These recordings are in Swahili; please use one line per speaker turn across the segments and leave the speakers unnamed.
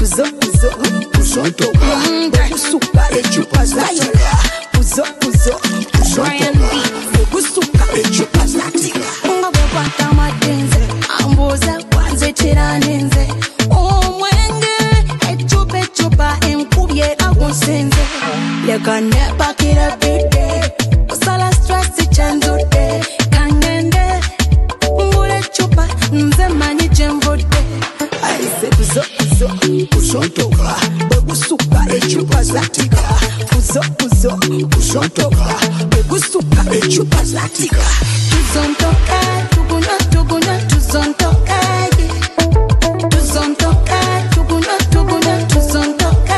Puzo puzo
Uzontoka
Begusuka echupa zatika Puzo puzo Begusuka echupa zatika Ngabe kwata madenze Amboza kwanze tiranenze Omwenge echupa enkubye agunsenze Leka nepa kira bide Usala stress chanzude Kangende Ngule chupa nze mani jemvode Aise puzo
Uzontoka
Begusuka echupa zatika Puzo
Uzontoka
Begusuka echupa zatika Tuzontoka tugunya tuzontoka Tuzontoka tugunya tuzontoka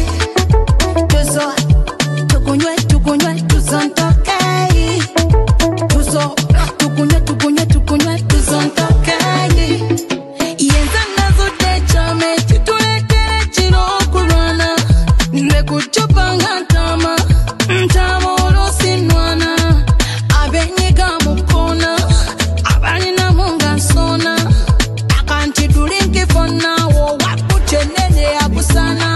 Tugunya tuzontoka Tugunya tuzontoka Yenza nazo techame Tutuletere chino kurwana Nekuchupa ngantama Ntama orosi nwana Abenyiga mukona Abalina munga nsona Akanti dulinki fona Wo wakuchenene akusana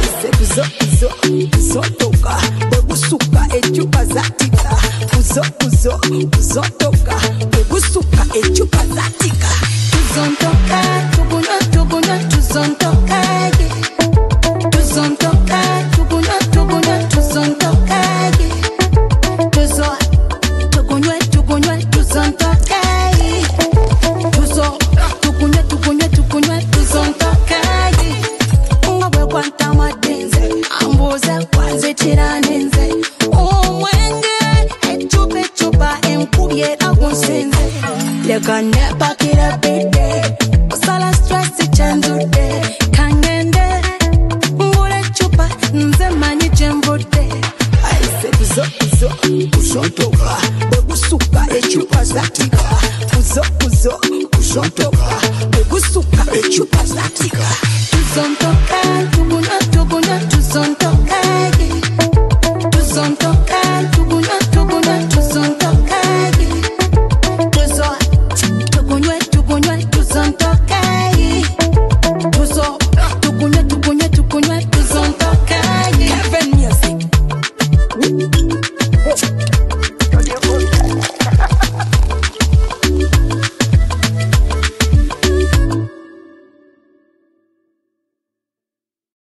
Puzotoka Begusuka echupa zatika Puzotoka Begusuka echupa zatika Tuzontoka tugunya tuzontoka Tuzontoka tugunya tuzontoka Tugunya tuzontoka Tugunya tuzontoka Ngabe kwanta madenze Amboza kwanze tiranenze Omwenge echupa enkubye agunsenze Leka nepa kira bide Usala stress chanzude Kangende Ngule chupa nze mani jemvode Aise puzo
Uzontoka
Begusuka echupa zatika Puzo
Uzontoka
Begusuka echupa zatika Tuzontoka